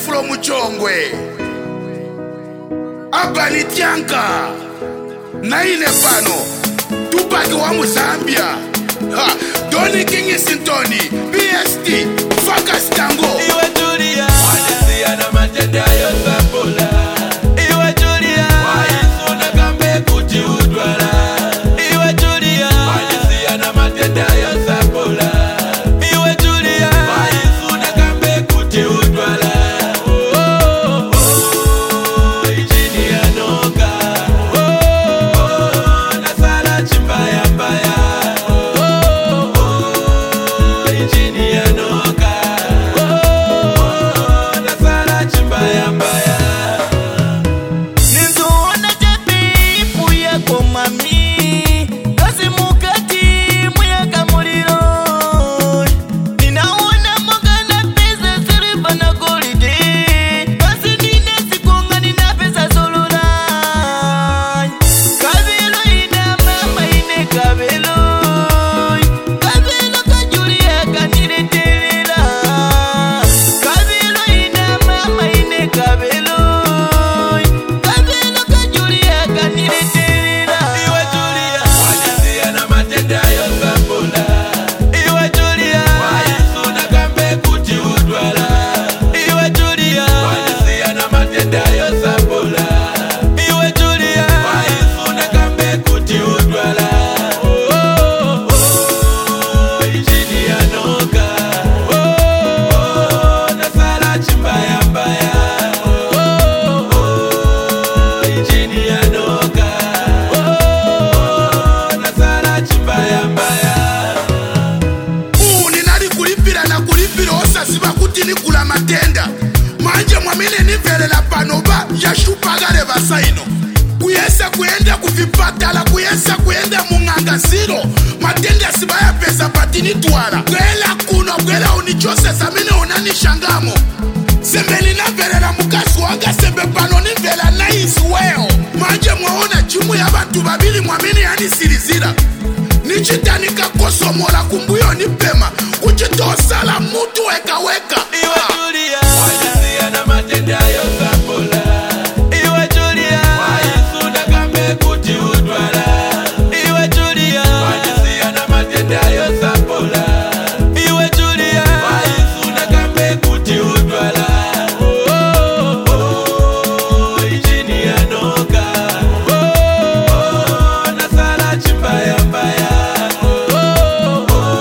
from Chongwe. Abani Tianka. Naine Pano. Tupac wa Zambia. Donny King Sintoni. BST. Focus Tango. Iwe Julia. Wanisia na matenda yosapola. Iwe Julia. Waisuna kambe kuti udwala. Iwe Julia. Wanisia na matenda yosapola. Iwe Julia. Waisuna kambe kuti udwala. Manje mwamine nivelela panoba yashupagale basaino. Kuyesa kuenda kuvipatala, kuyesa kuenda mungangasiro. Matenda sibaya pesa patini tuwala. Gwela kuno, gwela unichose zamine unanishangamo. Sembe ninavelela mukasu waga, sembe pano nivela nice weo. Manje mwaona chimu ya bantu babili mwamine yani sirizira. Nichitanika kosomola kumbuyo nipema. Kuchitosala mutu weka weka. Iwe Julia. Wanisia na matenda yosapola. Iwe Julia. Waisuna kambe kuti udwala. Iwe Julia. Wanisia na matenda yosapola. Iwe Julia. Waisuna kambe kuti udwala. Injini ya noka. Nasala chimbaya mbaya.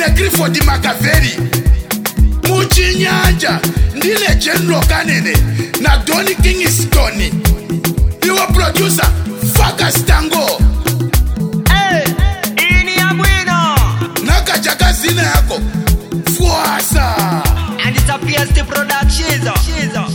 Clifford Makaveli Muchinyanja ndine General Kanene na Donny Kingston iwo producer Focus Tango. Hey, ini ya bueno Nakachaka zina yako Fuasa and it's a PST production.